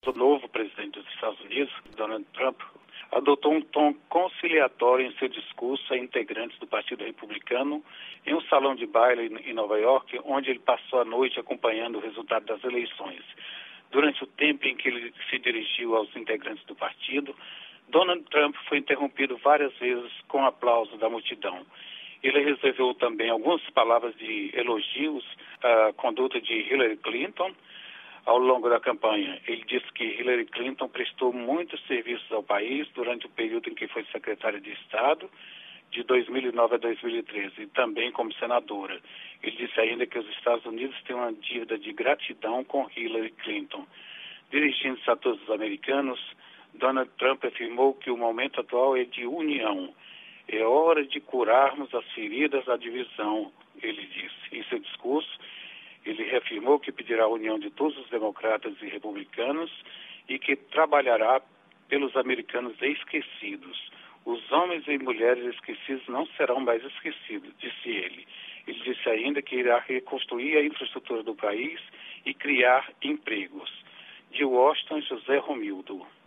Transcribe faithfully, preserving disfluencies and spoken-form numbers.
do novo presidente dos Estados Unidos, Donald Trump, adotou um tom conciliatório em seu discurso a integrantes do Partido Republicano em um salão de baile em Nova York, onde ele passou a noite acompanhando o resultado das eleições. Durante o tempo em que ele se dirigiu aos integrantes do partido, Donald Trump foi interrompido várias vezes com aplauso da multidão. Ele reservou também algumas palavras de elogios à conduta de Hillary Clinton ao longo da campanha. Ele disse que Hillary Clinton prestou muitos serviços ao país durante o período em que foi secretária de Estado, de dois mil e nove a dois mil e treze, e também como senadora. Ele disse ainda que os Estados Unidos têm uma dívida de gratidão com Hillary Clinton. Dirigindo-se a todos os americanos, Donald Trump afirmou que o momento atual é de união. É hora de curarmos as feridas da divisão, ele disse. Em seu discurso, ele reafirmou que pedirá a união de todos os democratas e republicanos e que trabalhará pelos americanos esquecidos. Os homens e mulheres esquecidos não serão mais esquecidos, disse ele. Ele disse ainda que irá reconstruir a infraestrutura do país e criar empregos. De Washington, José Romildo.